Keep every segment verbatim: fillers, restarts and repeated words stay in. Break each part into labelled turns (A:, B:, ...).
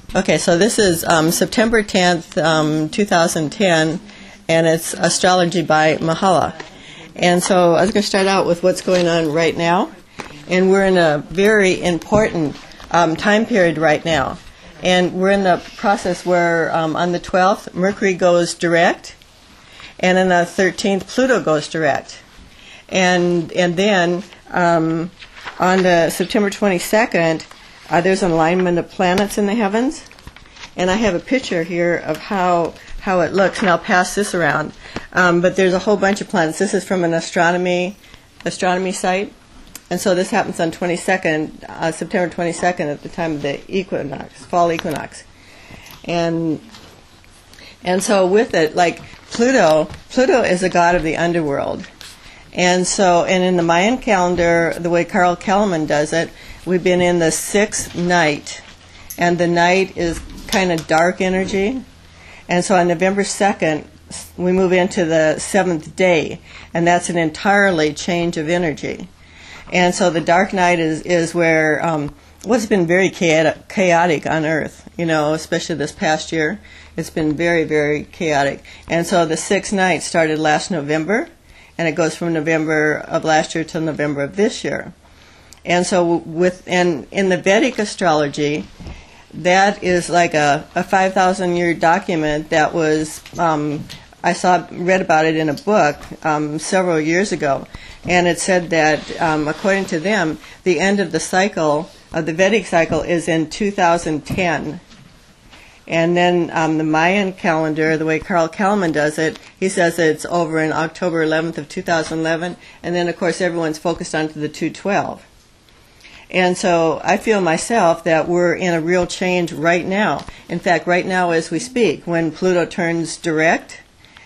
A: Okay, so this is um, September tenth, um, two thousand ten, and it's Astrology by Mahala. And so I was going to start out with what's going on right now. And we're in a very important um, time period right now. And we're in the process where um, on the twelfth, Mercury goes direct, and on the thirteenth, Pluto goes direct. And and then um, on the September twenty-second, uh, there's an alignment of planets in the heavens. And I have a picture here of how how it looks, and I'll pass this around. Um, but there's a whole bunch of planets. This is from an astronomy astronomy site. And so this happens on twenty-second, uh, September twenty-second, at the time of the equinox, fall equinox. And and so with it, like Pluto, Pluto is a god of the underworld. And so, and in the Mayan calendar, the way Carl Kellerman does it, we've been in the sixth night. And the night is kind of dark energy. And so on November second, we move into the seventh day. And that's an entirely change of energy. And so the dark night is, is where um, what's been very chaotic, chaotic on Earth, you know, especially this past year. It's been very, very chaotic. And so the sixth night started last November, and it goes from November of last year to November of this year. And so with and in the Vedic astrology, that is like a, a five thousand year document that was, um, I saw, read about it in a book um, several years ago. And it said that, um, according to them, the end of the cycle, of the Vedic cycle, is in two thousand ten. And then um, the Mayan calendar, the way Carl Kellerman does it, he says it's over in October eleventh of two thousand eleven. And then, of course, everyone's focused onto the two twelve. And so I feel myself that we're in a real change right now. In fact, right now as we speak, when Pluto turns direct,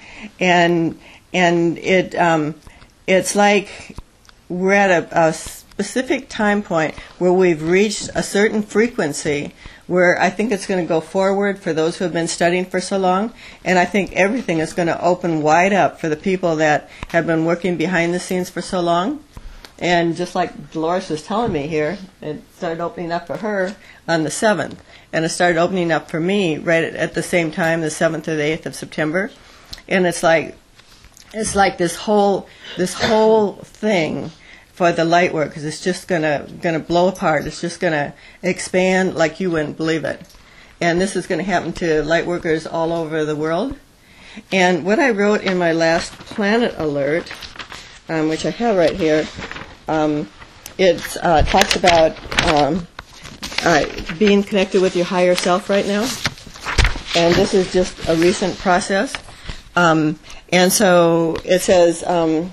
A: and and it... Um, It's like we're at a, a specific time point where we've reached a certain frequency where I think it's going to go forward for those who have been studying for so long, and I think everything is going to open wide up for the people that have been working behind the scenes for so long. And just like Dolores was telling me here, it started opening up for her on the seventh, and it started opening up for me right at, at the same time, the seventh or the eighth of September. And it's like It's like this whole this whole thing for the light workers is just gonna gonna blow apart. It's just gonna expand like you wouldn't believe it. And this is gonna happen to light workers all over the world. And what I wrote in my last planet alert, um, which I have right here, um, it uh, talks about um, uh, being connected with your higher self right now. And this is just a recent process. Um, and so it says, um,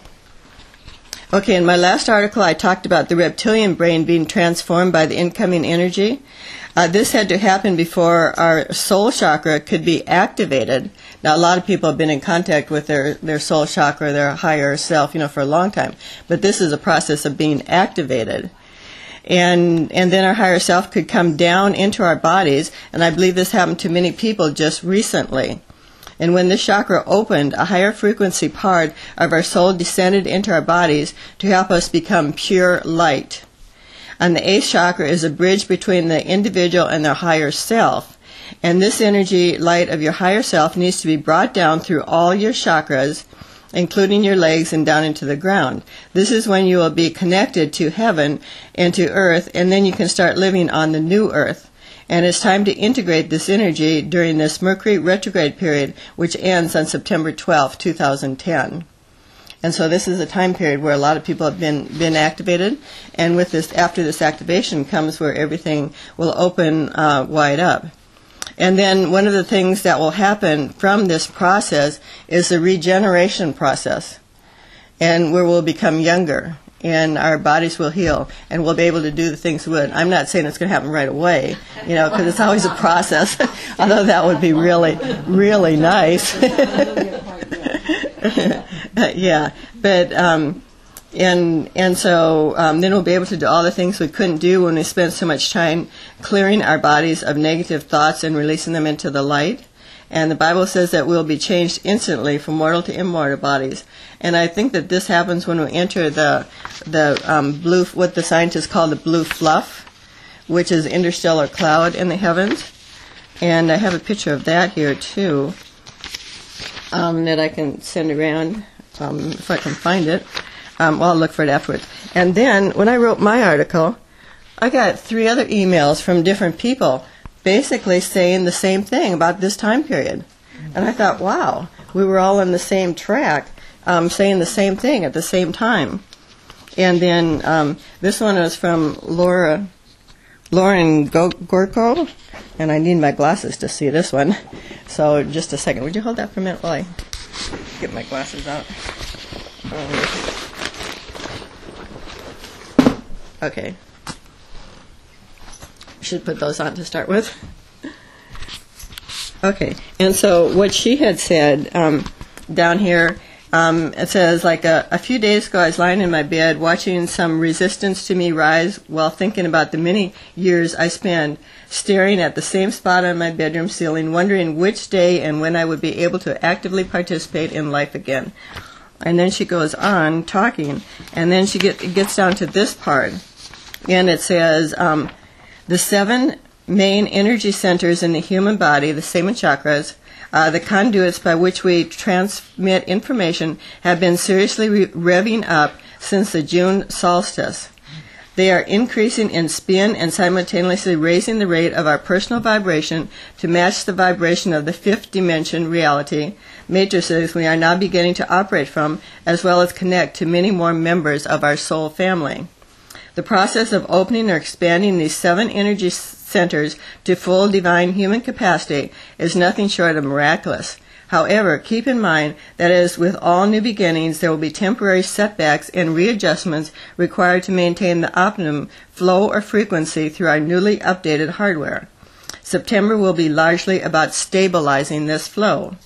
A: okay, in my last article I talked about the reptilian brain being transformed by the incoming energy. Uh, this had to happen before our soul chakra could be activated. Now, a lot of people have been in contact with their, their soul chakra, their higher self, you know, for a long time. But this is a process of being activated. And and then our higher self could come down into our bodies, and I believe this happened to many people just recently. And when this chakra opened, a higher frequency part of our soul descended into our bodies to help us become pure light. And the eighth chakra is a bridge between the individual and their higher self. And this energy light of your higher self needs to be brought down through all your chakras, including your legs and down into the ground. This is when you will be connected to heaven and to earth, and then you can start living on the new earth. And it's time to integrate this energy during this Mercury retrograde period, which ends on September twelfth, two thousand ten. And so this is a time period where a lot of people have been, been activated. And with this, after this activation comes where everything will open uh, wide up. And then one of the things that will happen from this process is the regeneration process, and where we'll become younger. And our bodies will heal, and we'll be able to do the things we would. I'm not saying it's going to happen right away, you know, because it's always a process, although that would be really, really nice. Yeah, but, um, and and so um, then we'll be able to do all the things we couldn't do when we spent so much time clearing our bodies of negative thoughts and releasing them into the light. And the Bible says that we'll be changed instantly from mortal to immortal bodies. And I think that this happens when we enter the the um, blue, what the scientists call the blue fluff, which is interstellar cloud in the heavens. And I have a picture of that here, too, um, that I can send around um, if I can find it. Um, well, I'll look for it afterwards. And then, when I wrote my article, I got three other emails from different people basically saying the same thing about this time period. And I thought, wow, we were all on the same track, um, saying the same thing at the same time. And then um, this one was from Laura, Lauren Go- Gorko, and I need my glasses to see this one. So just a second. Would you hold that for a minute while I get my glasses out? Um, okay. Should put those on to start with. Okay, and so what she had said um, down here, um, it says, like a, a few days ago I was lying in my bed watching some resistance to me rise while thinking about the many years I spent staring at the same spot on my bedroom ceiling, wondering which day and when I would be able to actively participate in life again. And then she goes on talking, and then she get, gets down to this part, and it says, um, the seven main energy centers in the human body, the seven chakras, uh, the conduits by which we transmit information, have been seriously re- revving up since the June solstice. They are increasing in spin and simultaneously raising the rate of our personal vibration to match the vibration of the fifth dimension reality matrices we are now beginning to operate from, as well as connect to many more members of our soul family. The process of opening or expanding these seven energy centers to full divine human capacity is nothing short of miraculous. However, keep in mind that as with all new beginnings, there will be temporary setbacks and readjustments required to maintain the optimum flow or frequency through our newly updated hardware. September will be largely about stabilizing this flow.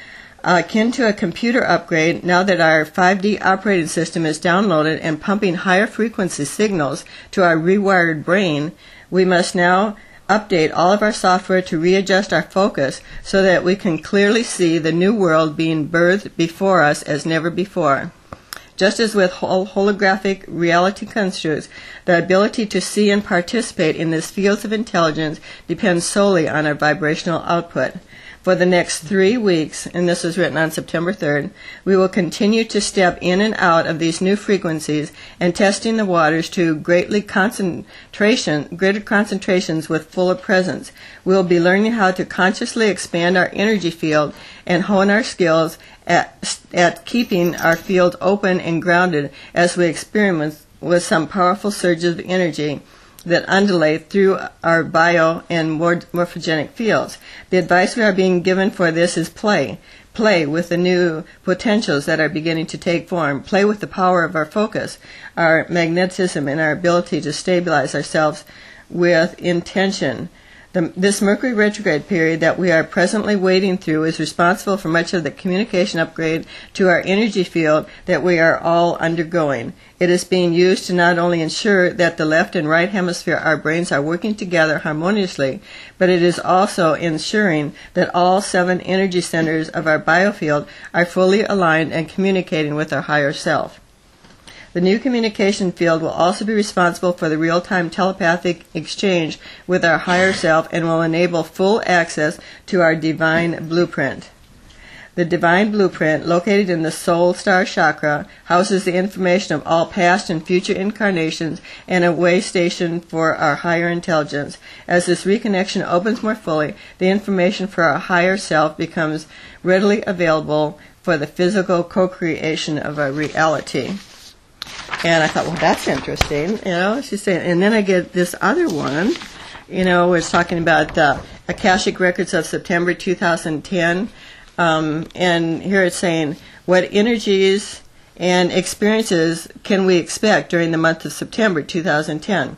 A: Uh, akin to a computer upgrade, now that our five D operating system is downloaded and pumping higher frequency signals to our rewired brain, we must now update all of our software to readjust our focus so that we can clearly see the new world being birthed before us as never before. Just as with hol- holographic reality constructs, the ability to see and participate in these fields of intelligence depends solely on our vibrational output. For the next three weeks, and this was written on September third, we will continue to step in and out of these new frequencies and testing the waters to greatly concentration, greater concentrations with fuller presence. We will be learning how to consciously expand our energy field and hone our skills at, at keeping our field open and grounded as we experiment with some powerful surges of energy that undulate through our bio and morphogenic fields. The advice we are being given for this is play. Play with the new potentials that are beginning to take form. Play with the power of our focus, our magnetism, and our ability to stabilize ourselves with intention. The, this Mercury retrograde period that we are presently wading through is responsible for much of the communication upgrade to our energy field that we are all undergoing. It is being used to not only ensure that the left and right hemisphere of our brains are working together harmoniously, but it is also ensuring that all seven energy centers of our biofield are fully aligned and communicating with our higher self. The new communication field will also be responsible for the real-time telepathic exchange with our higher self and will enable full access to our divine blueprint. The divine blueprint, located in the soul star chakra, houses the information of all past and future incarnations and a way station for our higher intelligence. As this reconnection opens more fully, the information for our higher self becomes readily available for the physical co-creation of our reality. And I thought, well, that's interesting, you know. She's saying, and then I get this other one, you know, it's talking about the Akashic Records of September two thousand ten, um, and here it's saying, what energies and experiences can we expect during the month of September two thousand ten?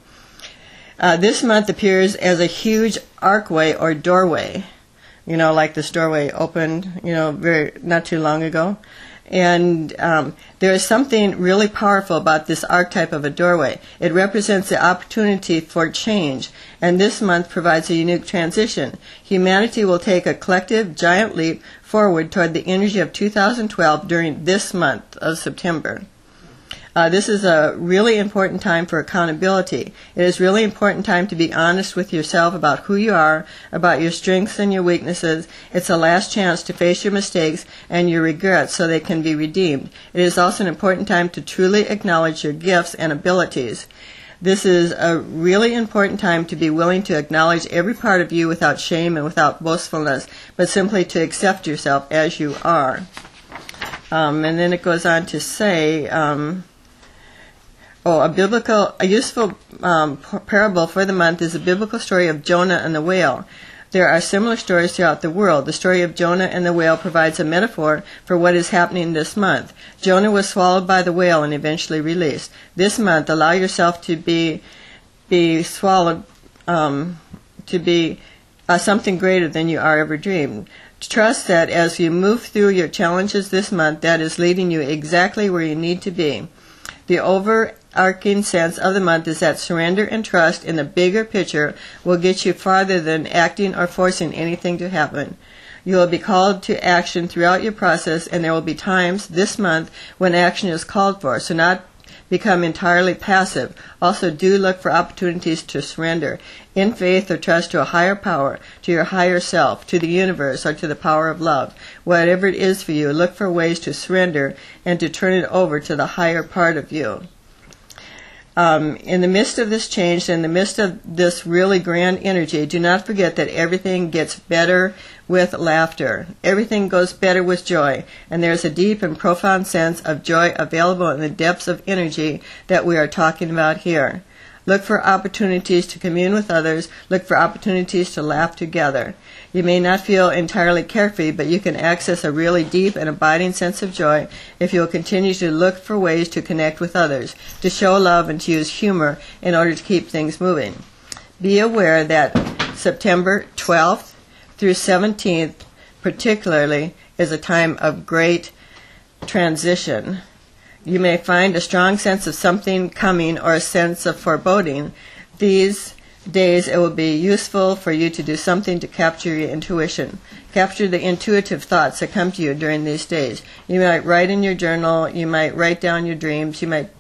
A: Uh, this month appears as a huge archway or doorway, you know, like this doorway opened, you know, very not too long ago. And um, there is something really powerful about this archetype of a doorway. It represents the opportunity for change, and this month provides a unique transition. Humanity will take a collective giant leap forward toward the energy of two thousand twelve during this month of September. Uh, this is a really important time for accountability. It is really important time to be honest with yourself about who you are, about your strengths and your weaknesses. It's a last chance to face your mistakes and your regrets so they can be redeemed. It is also an important time to truly acknowledge your gifts and abilities. This is a really important time to be willing to acknowledge every part of you without shame and without boastfulness, but simply to accept yourself as you are. Um, and then it goes on to say, um, oh, a biblical, a useful um, parable for the month is the biblical story of Jonah and the whale. There are similar stories throughout the world. The story of Jonah and the whale provides a metaphor for what is happening this month. Jonah was swallowed by the whale and eventually released. This month, allow yourself to be be swallowed, um, to be uh, something greater than you are ever dreamed. Trust that as you move through your challenges this month, that is leading you exactly where you need to be. The overarching sense of the month is that surrender and trust in the bigger picture will get you farther than acting or forcing anything to happen. You will be called to action throughout your process, and there will be times this month when action is called for, so not become entirely passive. Also, do look for opportunities to surrender in faith or trust to a higher power, to your higher self, to the universe, or to the power of love. Whatever it is for you, look for ways to surrender and to turn it over to the higher part of you. Um, in the midst of this change, in the midst of this really grand energy, do not forget that everything gets better with laughter. Everything goes better with joy, and there's a deep and profound sense of joy available in the depths of energy that we are talking about here. Look for opportunities to commune with others. Look for opportunities to laugh together. You may not feel entirely carefree, but you can access a really deep and abiding sense of joy if you will continue to look for ways to connect with others, to show love, and to use humor in order to keep things moving. Be aware that September twelfth through seventeenth particularly is a time of great transition. You may find a strong sense of something coming or a sense of foreboding. These days it will be useful for you to do something to capture your intuition. Capture the intuitive thoughts that come to you during these days. You might write in your journal, you might write down your dreams, you might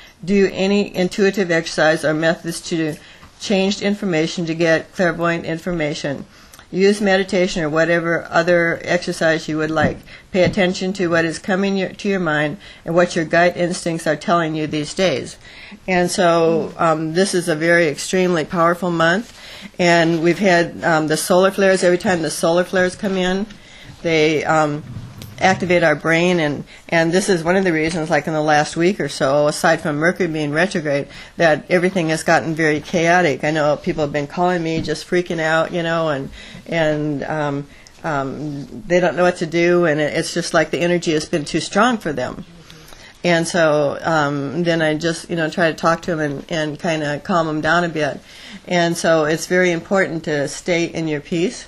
A: do any intuitive exercise or methods to change information to get clairvoyant information. Use meditation or whatever other exercise you would like. Pay attention to what is coming your, to your mind and what your gut instincts are telling you these days. And so um, this is a very extremely powerful month. And we've had um, the solar flares. Every time the solar flares come in, they um, activate our brain. And, and this is one of the reasons, like in the last week or so, aside from Mercury being retrograde, that everything has gotten very chaotic. I know people have been calling me just freaking out, you know, and and um, um, they don't know what to do, and it, it's just like the energy has been too strong for them. And so um, then I just, you know, try to talk to them and, and kind of calm them down a bit. And so it's very important to stay in your peace.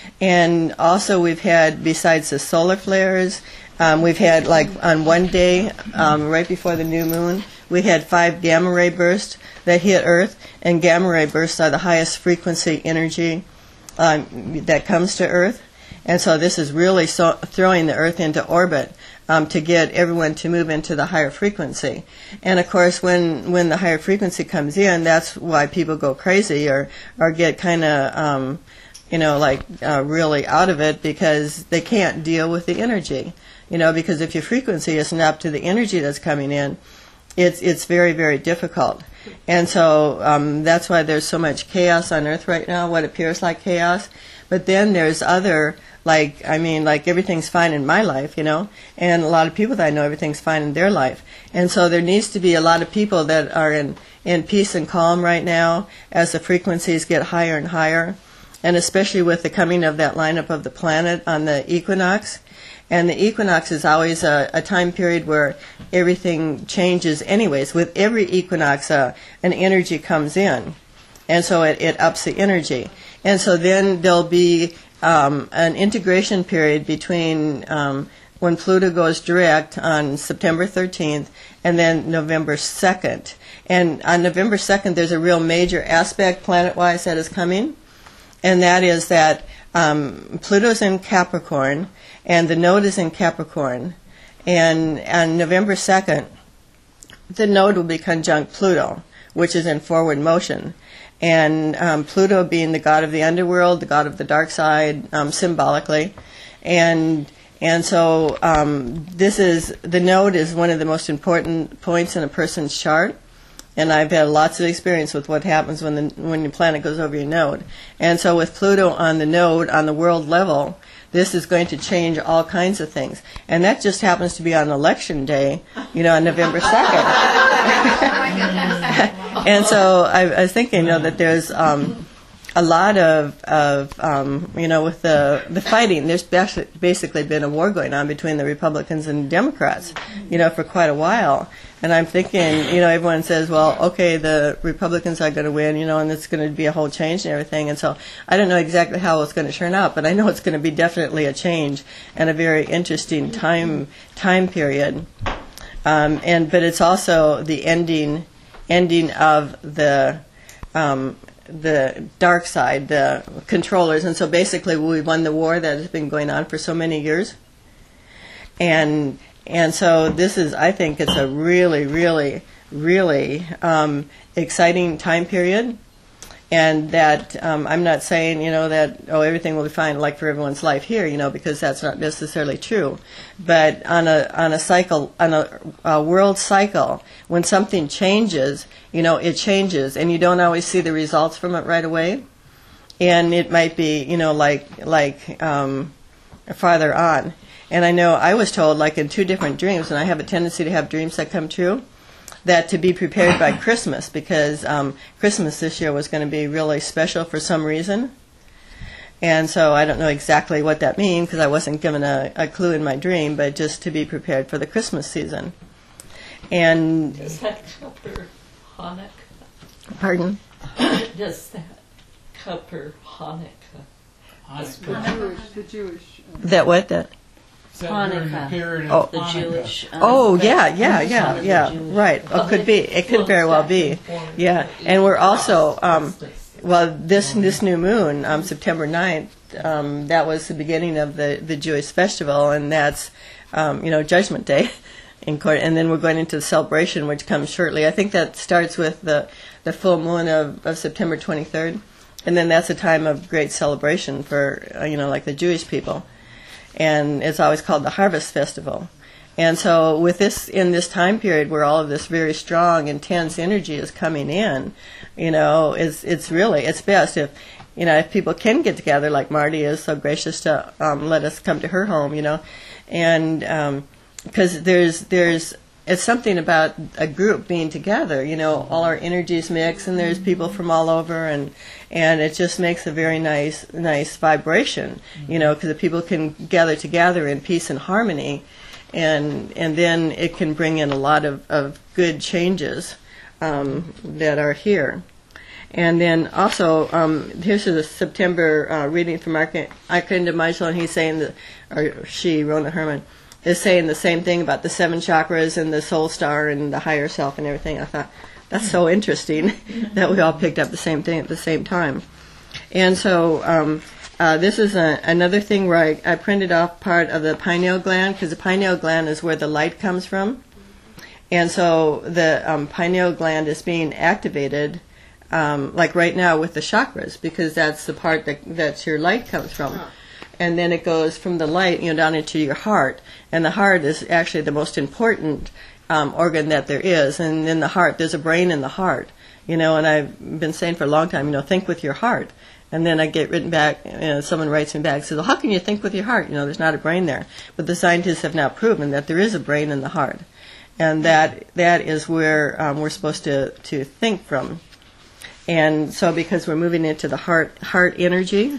A: And also we've had, besides the solar flares, um, we've had, like, on one day, um, right before the new moon, we had five gamma ray bursts that hit Earth, and gamma ray bursts are the highest frequency energy um, that comes to Earth. And so this is really so throwing the Earth into orbit um, to get everyone to move into the higher frequency. And, of course, when, when the higher frequency comes in, that's why people go crazy or, or get kind of... Um, you know, like uh, really out of it, because they can't deal with the energy. You know, because if your frequency isn't up to the energy that's coming in, it's it's very, very difficult. And so um, that's why there's so much chaos on Earth right now, what appears like chaos. But then there's other, like, I mean, like everything's fine in my life, you know, and a lot of people that I know, everything's fine in their life. And so there needs to be a lot of people that are in, in peace and calm right now as the frequencies get higher and higher. And especially with the coming of that lineup of the planet on the equinox. And the equinox is always a, a time period where everything changes anyways. With every equinox, uh, an energy comes in. And so it, it ups the energy. And so then there'll be um, an integration period between um, when Pluto goes direct on September thirteenth and then November second. And on November second, there's a real major aspect planet-wise that is coming. And that is that um, Pluto's in Capricorn, and the node is in Capricorn. And on November second, the node will be conjunct Pluto, which is in forward motion. And um, Pluto being the god of the underworld, the god of the dark side, um, symbolically. And and so um, this is, the node is one of the most important points in a person's chart. And I've had lots of experience with what happens when the when your planet goes over your node. And so with Pluto on the node, on the world level, this is going to change all kinds of things. And that just happens to be on election day, you know, on November second. And so I, I was thinking, you know, that there's um, a lot of, of um, you know, with the, the fighting, there's basically been a war going on between the Republicans and Democrats, you know, for quite a while. And I'm thinking, you know, everyone says, well, okay, the Republicans are going to win, you know, and it's going to be a whole change and everything. And so I don't know exactly how it's going to turn out, but I know it's going to be definitely a change and a very interesting time time period. Um, and but it's also the ending ending of the um, the dark side, the controllers. And so basically we won the war that has been going on for so many years. And And so this is, I think it's a really, really, really um, exciting time period. And that um, I'm not saying, you know, that, oh, everything will be fine like for everyone's life here, you know, because that's not necessarily true. But on a on a cycle, on a, a world cycle, when something changes, you know, it changes. And you don't always see the results from it right away. And it might be, you know, like, like um, farther on. And I know I was told, like in two different dreams, and I have a tendency to have dreams that come true, that to be prepared by Christmas, because um, Christmas this year was going to be really special for some reason. And so I don't know exactly what that means, because I wasn't given a, a clue in my dream, but just to be prepared for the Christmas season. And
B: does that cover Hanukkah?
A: Pardon?
B: Does that cover Hanukkah?
C: Hanukkah. The Jewish. Uh,
A: that what? That?
B: Hanukkah.
A: Oh,
B: the Jewish. Um,
A: oh, yeah, yeah, yeah, yeah.
B: Jewish.
A: Right. Oh, could be. It could very well be. Yeah. And we're also, um, well, this this new moon, um, September ninth, um, that was the beginning of the, the Jewish festival, and that's, um, you know, Judgment Day in court. And then we're going into the celebration, which comes shortly. I think that starts with the, the full moon of, of September twenty-third. And then that's a time of great celebration for, uh, you know, like the Jewish people. And it's always called the Harvest Festival. And so with this, in this time period where all of this very strong, intense energy is coming in, you know, it's, it's really, it's best if, you know, if people can get together, like Marty is so gracious to um, let us come to her home, you know, and um, because there's, there's, it's something about a group being together, you know, all our energies mix, and there's people from all over, and and it just makes a very nice nice vibration, you know, because the people can gather together in peace and harmony, and and then it can bring in a lot of, of good changes um, that are here. And then also, um, here's the September uh, reading from Archangel Michael, and he's saying that, or she, Rona Herman, is saying the same thing about the seven chakras and the soul star and the higher self and everything. I thought, that's so interesting that we all picked up the same thing at the same time. And so um, uh, this is a, another thing where I, I printed off part of the pineal gland, because the pineal gland is where the light comes from. And so the um, pineal gland is being activated, um, like right now with the chakras, because that's the part that that's your light comes from. And then it goes from the light, you know, down into your heart. And the heart is actually the most important um, organ that there is. And in the heart, there's a brain in the heart, you know. And I've been saying for a long time, you know, think with your heart. And then I get written back, you know, someone writes me back and says, well, how can you think with your heart? You know, there's not a brain there. But the scientists have now proven that there is a brain in the heart. And that that is where um, we're supposed to, to think from. And so because we're moving into the heart heart energy.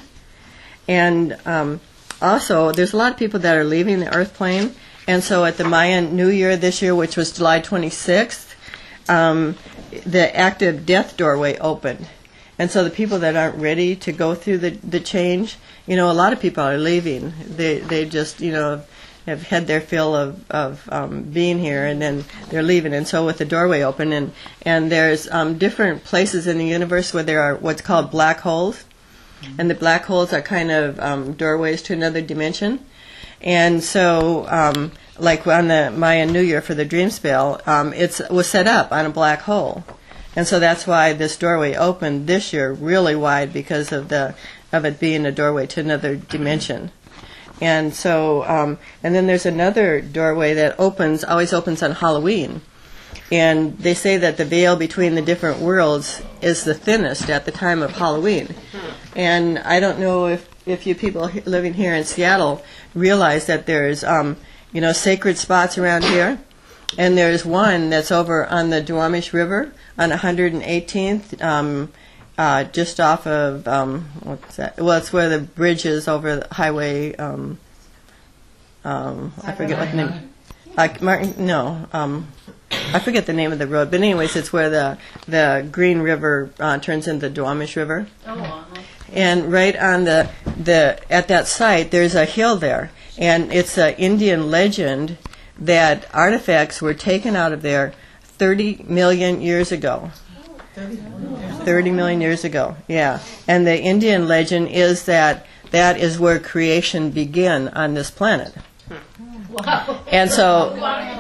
A: And um, also, there's a lot of people that are leaving the earth plane. And so at the Mayan New Year this year, which was July twenty-sixth, um, the active death doorway opened. And so the people that aren't ready to go through the, the change, you know, a lot of people are leaving. They they just, you know, have had their fill of, of um, being here, and then they're leaving. And so with the doorway open, and, and there's um, different places in the universe where there are what's called black holes. And the black holes are kind of um, doorways to another dimension. And so um, like on the Mayan New Year for the dream spell, um, it was set up on a black hole. And so that's why this doorway opened this year really wide, because of the of it being a doorway to another dimension. And so, um, and then there's another doorway that opens, always opens on Halloween. And they say that the veil between the different worlds is the thinnest at the time of Halloween. And I don't know if, if you people he- living here in Seattle realize that there's, um, you know, sacred spots around here. And there's one that's over on the Duwamish River on one hundred eighteenth, um, uh, just off of, um, what's that? Well, it's where the bridge is over the highway, um, um, I forget what the name. Like Martin, no, um, I forget the name of the road. But anyways, it's where the the Green River uh, turns into the Duwamish River.
B: Oh, uh-huh.
A: And right on the the at that site, there's a hill there, and it's an Indian legend that artifacts were taken out of there thirty million years ago. thirty million years ago, yeah. And the Indian legend is that that is where creation began on this planet.
B: Wow.
A: And so,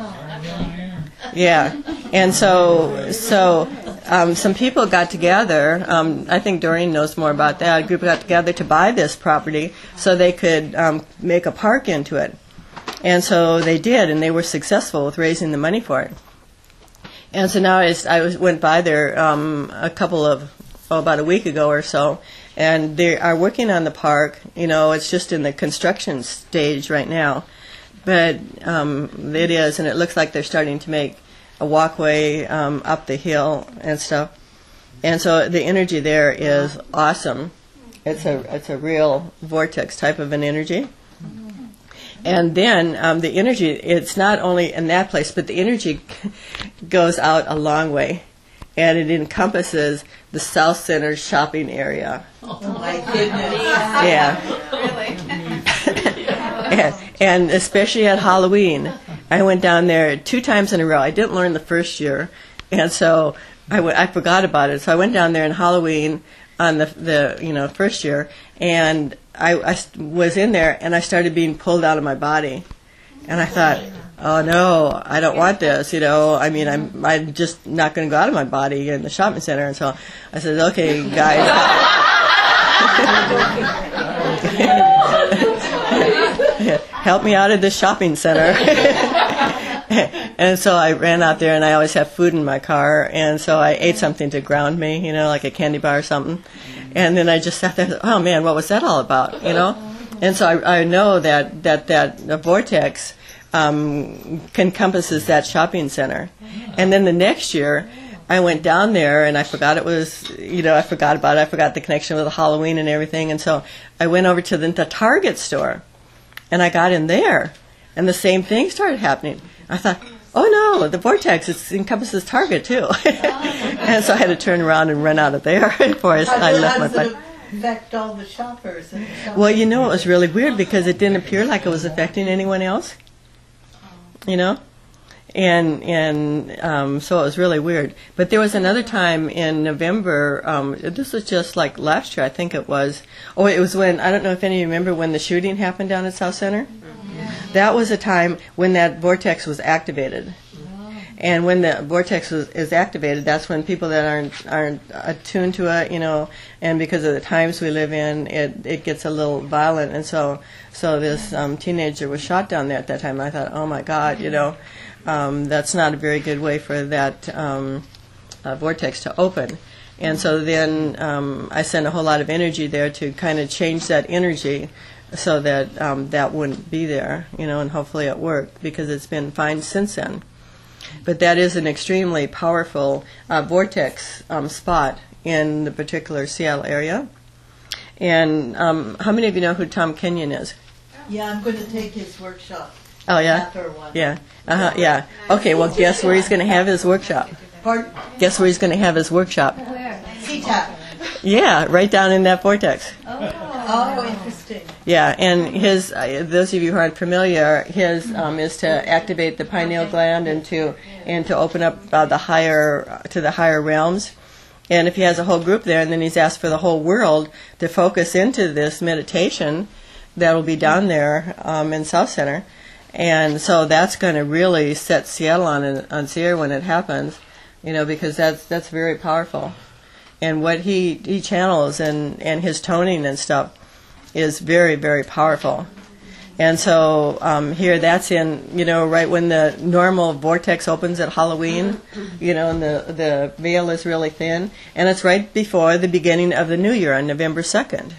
A: yeah. And so, so um, some people got together. Um, I think Doreen knows more about that. A group got together to buy this property so they could um, make a park into it. And so they did, and they were successful with raising the money for it. And so now I, just, I was, went by there um, a couple of, oh, about a week ago or so, and they are working on the park. You know, it's just in the construction stage right now. But um, it is, and it looks like they're starting to make a walkway um, up the hill and stuff. And so the energy there is awesome. It's a it's a real vortex type of an energy. And then um, the energy, it's not only in that place, but the energy goes out a long way. And it encompasses the South Center shopping area.
B: Oh, my goodness.
A: Yeah.
B: Really?
A: and, and especially at Halloween. I went down there two times in a row. I didn't learn the first year, and so I, w- I forgot about it. So I went down there in Halloween on the, the you know, first year, and I, I was in there, and I started being pulled out of my body. And I thought, oh, no, I don't want this, you know. I mean, I'm I'm just not going to go out of my body in the shopping center. And so I said, okay, guys. Help me out of this shopping center. And so I ran out there, and I always have food in my car, and so I ate something to ground me, you know, like a candy bar or something. And then I just sat there, oh man, what was that all about, you know? And so I, I know that that, that the vortex um, encompasses that shopping center. And then the next year, I went down there, and I forgot it was, you know, I forgot about it. I forgot the connection with the Halloween and everything. And so I went over to the, the Target store, and I got in there, and the same thing started happening. I thought, oh no, the vortex it encompasses Target too. And so I had to turn around and run out of there before I, I left my bike.
D: Affect all the shoppers in the shopping
A: Well, you know, it was really weird because it didn't appear like it was affecting anyone else, you know, and and um, so it was really weird. But there was another time in November. Um, this was just like last year, I think it was. Oh, it was when I don't know if any of you remember when the shooting happened down at South Center. That was a time when that vortex was activated. And when the vortex was, is activated, that's when people that aren't aren't attuned to it, you know, and because of the times we live in, it it gets a little violent. And so so this um, teenager was shot down there at that time. I thought, oh my God, you know, um, that's not a very good way for that um, uh, vortex to open. And so then um, I sent a whole lot of energy there to kind of change that energy so that um, that wouldn't be there, you know, and hopefully it worked because it's been fine since then. But that is an extremely powerful uh, vortex um, spot in the particular Seattle area. And um, how many of you know who Tom Kenyon is?
D: Yeah, I'm going to take his workshop.
A: Oh, yeah?
D: After one.
A: Yeah. Uh-huh, yeah. Okay, well, guess where he's going to have his workshop?
D: Pardon?
A: Guess where he's going to have his workshop?
D: C TAP.
A: Yeah, right down in that vortex.
D: Oh, interesting.
A: Yeah, and his, uh, those of you who aren't familiar, his um, is to activate the pineal gland and to and to open up uh, the higher to the higher realms. And if he has a whole group there, and then he's asked for the whole world to focus into this meditation that will be down there um, in South Center, And so that's going to really set Seattle on an, on its ear when it happens, you know, because that's that's very powerful. And what he, he channels and, and his toning and stuff is very, very powerful. And so um, here, that's in, you know, right when the normal vortex opens at Halloween, you know, and the, the veil is really thin. And it's right before the beginning of the new year on November second.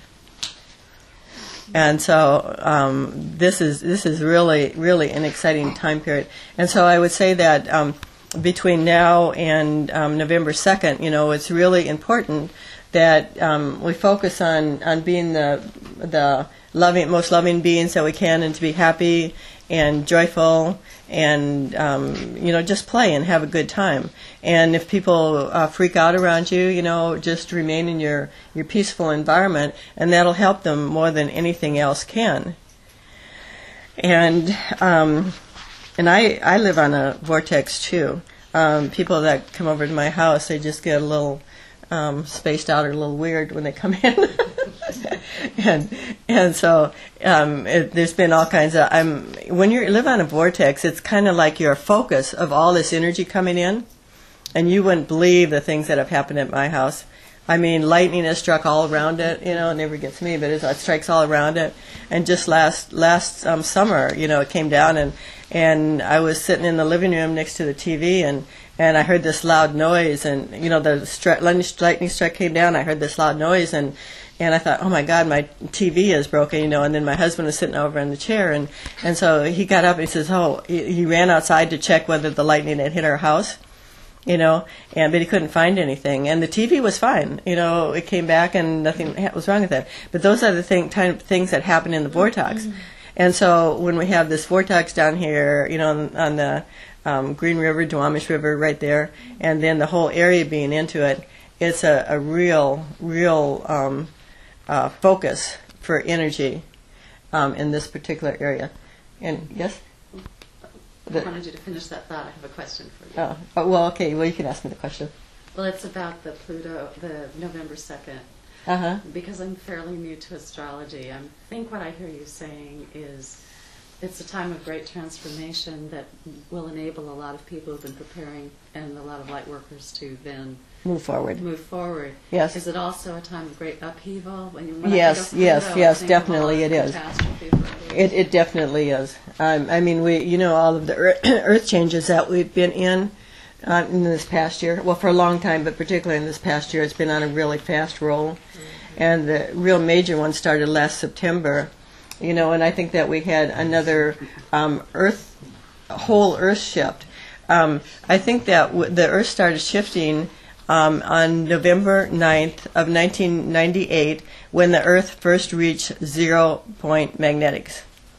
A: And so um, this is this is really, really an exciting time period. And so I would say that um, between now and um, November second, you know, it's really important that um, we focus on, on being the the loving, most loving beings that we can, and to be happy and joyful, and um, you know, just play and have a good time. And if people uh, freak out around you, you know, just remain in your, your peaceful environment, and that'll help them more than anything else can. And um, and I I live on a vortex too. Um, people that come over to my house, they just get a little um, spaced out or a little weird when they come in. and and so um, it, there's been all kinds of. I'm when you live on a vortex, it's kind of like you're a focus of all this energy coming in, and you wouldn't believe the things that have happened at my house. I mean, lightning has struck all around it. You know, it never gets me, but it, it strikes all around it. And just last last um, summer, you know, it came down, and and I was sitting in the living room next to the T V, and. And I heard this loud noise, and you know the stri- lightning strike came down. I heard this loud noise, and and I thought, oh my God, my T V is broken, you know. And then my husband was sitting over in the chair, and and so he got up and he says, oh, he, he ran outside to check whether the lightning had hit our house, you know, and but he couldn't find anything. And the T V was fine, you know. It came back and nothing ha- was wrong with it. But those are the thing, kind of things that happen in the vortex. Mm-hmm. And so when we have this vortex down here, you know, on, on the Um, Green River, Duwamish River, right there, and then the whole area being into it, it's a, a real, real um, uh, focus for energy um, in this particular area. And yes?
E: I wanted you to finish that thought. I have a question for you.
A: Oh, oh, well, okay, well, you can ask me the question.
E: Well, it's about the Pluto, the November second.
A: Uh-huh.
E: Because I'm fairly new to astrology, I think what I hear you saying is it's a time of great transformation that will enable a lot of people who've been preparing and a lot of light workers to then
A: Move forward.
E: move forward.
A: Yes.
E: Is it also a time of great upheaval? When you, when
A: Yes,
E: I think of
A: yes,
E: Pluto,
A: yes,
E: I think
A: definitely
E: of a
A: it
E: lot of
A: is.
E: catastrophe for people.
A: It, it definitely is. Um, I mean, we, you know, all of the earth, earth changes that we've been in uh, in this past year. Well, for a long time, but particularly in this past year, it's been on a really fast roll. Mm-hmm. And the real major one started last September. You know, and I think that we had another um, Earth, whole Earth shift. Um, I think that w- the Earth started shifting um, on November ninth of nineteen ninety-eight when the Earth first reached zero point magnetics,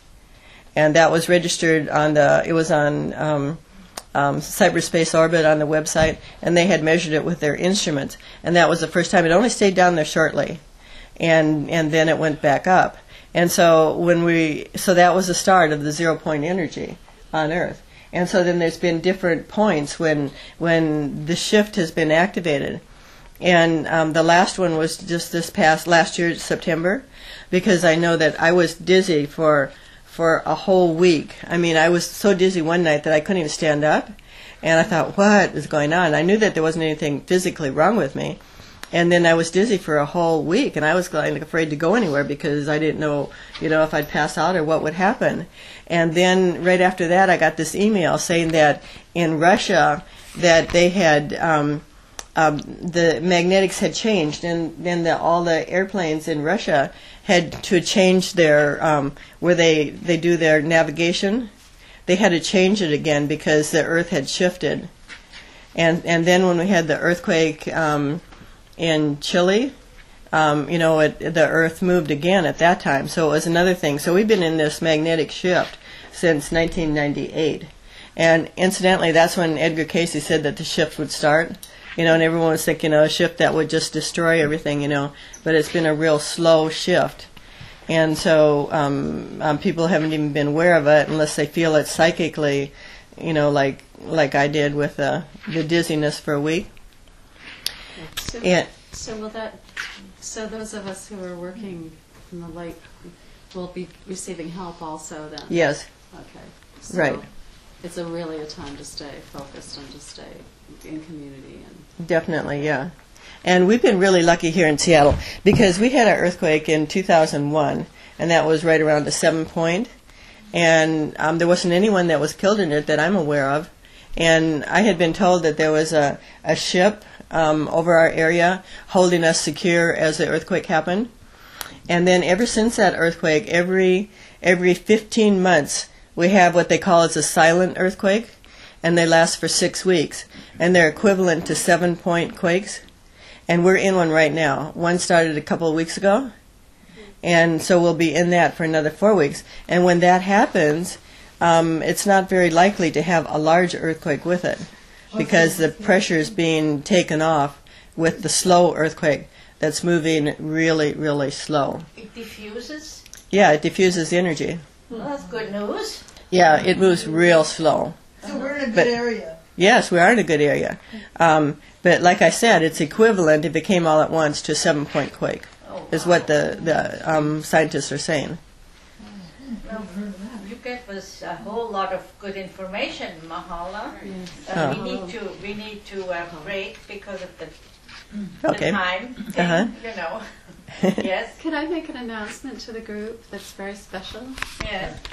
A: and that was registered on the. It was on um, um, cyberspace orbit on the website, and they had measured it with their instruments, and that was the first time. It only stayed down there shortly, and and then it went back up. And so when we, so that was the start of the zero point energy on Earth. And so then there's been different points when when the shift has been activated. And um, the last one was just this past last year, September, because I know that I was dizzy for for a whole week. I mean, I was so dizzy one night that I couldn't even stand up. And I thought, what is going on? I knew that there wasn't anything physically wrong with me. And then I was dizzy for a whole week, and I was like afraid to go anywhere because I didn't know, you know, if I'd pass out or what would happen. And then right after that, I got this email saying that in Russia, that they had um, um, the magnetics had changed, and then the, all the airplanes in Russia had to change their um, where they they do their navigation. They had to change it again because the Earth had shifted. And and then when we had the earthquake. Um, In Chile, um, you know, it, the Earth moved again at that time, so it was another thing. So we've been in this magnetic shift since nineteen ninety-eight. And incidentally, that's when Edgar Cayce said that the shift would start. You know, and everyone was thinking, you know, a shift that would just destroy everything, you know. But it's been a real slow shift. And so um, um, people haven't even been aware of it unless they feel it psychically, you know, like like I did with uh, the dizziness for a week.
E: So,
A: Yeah.
E: so will that? So those of us who are working in the light will be receiving help also then.
A: Yes,
E: Okay. So
A: Right.
E: It's a really a time to stay focused and to stay in community and
A: Definitely, yeah. And we've been really lucky here in Seattle because we had an earthquake in two thousand one, and that was right around a seven point. And um, there wasn't anyone that was killed in it that I'm aware of. And I had been told that there was a, a ship um, over our area holding us secure as the earthquake happened. And then ever since that earthquake, every every fifteen months, we have what they call as a silent earthquake, and they last for six weeks. And they're equivalent to seven-point quakes. And we're in one right now. One started a couple of weeks ago, and so we'll be in that for another four weeks. And when that happens, um, it's not very likely to have a large earthquake with it because the pressure is being taken off with the slow earthquake that's moving really, really slow.
B: It diffuses.
A: Yeah, it diffuses the energy.
B: Well, that's good news.
A: Yeah, it moves real slow.
D: So we're in a good
A: But-
D: area.
A: Yes, we are in a good area. Um, but like I said, it's equivalent, if it came all at once, to a seven-point quake,
B: Oh,
A: is what the, the um, scientists are saying.
B: well, you gave us a whole lot of good information, Mahala. Uh,
A: Oh.
B: We need to we need to uh, break because of the, the
A: Okay.
B: time thing,
A: Uh-huh.
B: you know. Yes,
E: Could I make an announcement to the group that's very special?
B: yes.